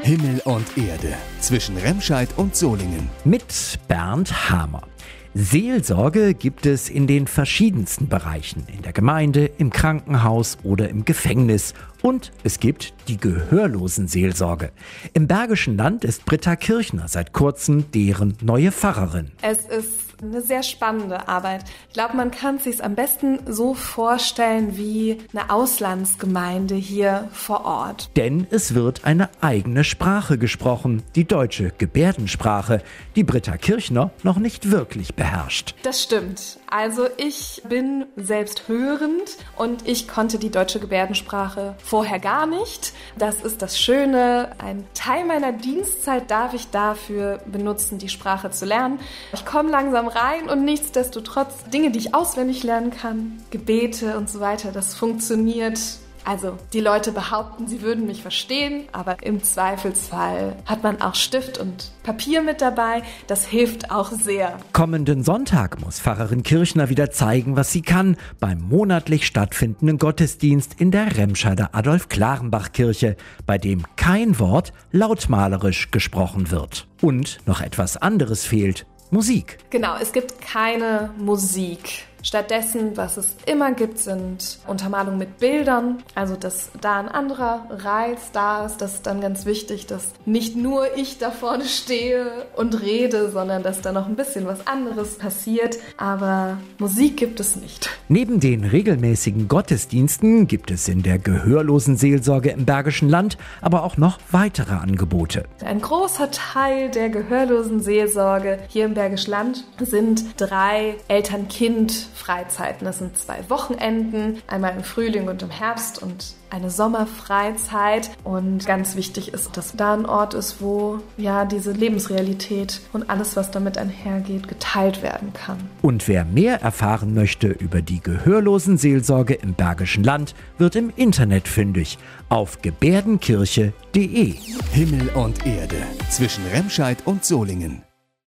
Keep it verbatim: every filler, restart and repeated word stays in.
Himmel und Erde zwischen Remscheid und Solingen. Mit Bernd Hamer. Seelsorge gibt es in den verschiedensten Bereichen, in der Gemeinde, im Krankenhaus oder im Gefängnis. Und es gibt die Gehörlosenseelsorge. Im Bergischen Land ist Britta Kirchner seit kurzem deren neue Pfarrerin. Es ist eine sehr spannende Arbeit. Ich glaube, man kann es sich am besten so vorstellen wie eine Auslandsgemeinde hier vor Ort. Denn es wird eine eigene Sprache gesprochen, die deutsche Gebärdensprache, die Britta Kirchner noch nicht wirklich beherrscht. Das stimmt. Also ich bin selbst hörend und ich konnte die deutsche Gebärdensprache vorher gar nicht. Das ist das Schöne. Ein Teil meiner Dienstzeit darf ich dafür benutzen, die Sprache zu lernen. Ich komme langsam rein und nichtsdestotrotz Dinge, die ich auswendig lernen kann, Gebete und so weiter, das funktioniert. Also die Leute behaupten, sie würden mich verstehen, aber im Zweifelsfall hat man auch Stift und Papier mit dabei. Das hilft auch sehr. Kommenden Sonntag muss Pfarrerin Kirchner wieder zeigen, was sie kann, beim monatlich stattfindenden Gottesdienst in der Remscheider Adolf-Klarenbach-Kirche, bei dem kein Wort lautmalerisch gesprochen wird. Und noch etwas anderes fehlt: Musik. Genau, es gibt keine Musik. Stattdessen, was es immer gibt, sind Untermalungen mit Bildern. Also, dass da ein anderer Reiz da ist, das ist dann ganz wichtig, dass nicht nur ich da vorne stehe und rede, sondern dass da noch ein bisschen was anderes passiert. Aber Musik gibt es nicht. Neben den regelmäßigen Gottesdiensten gibt es in der Gehörlosenseelsorge im Bergischen Land aber auch noch weitere Angebote. Ein großer Teil der Gehörlosenseelsorge hier im Bergischen Land sind drei Eltern-Kind Freizeiten. Das sind zwei Wochenenden, einmal im Frühling und im Herbst und eine Sommerfreizeit. Und ganz wichtig ist, dass da ein Ort ist, wo ja diese Lebensrealität und alles, was damit einhergeht, geteilt werden kann. Und wer mehr erfahren möchte über die Gehörlosenseelsorge im Bergischen Land, wird im Internet fündig auf gebärdenkirche punkt de. Himmel und Erde zwischen Remscheid und Solingen.